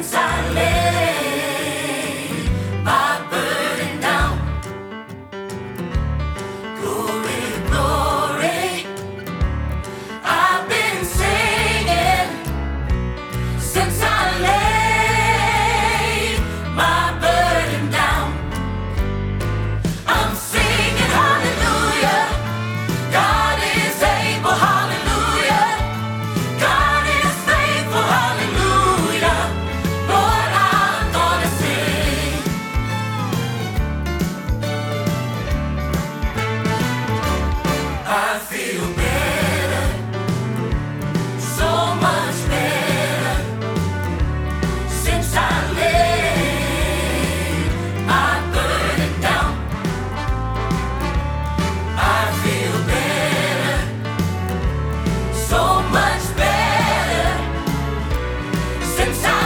since I laid my burden down. Glory, glory, I've been singing since I laid my burden down. I'm singing hallelujah, God is able, hallelujah, God is faithful, hallelujah, Lord, I'm gonna sing. I feel better, so much better, since I laid my burden down. I feel better, so much better, since I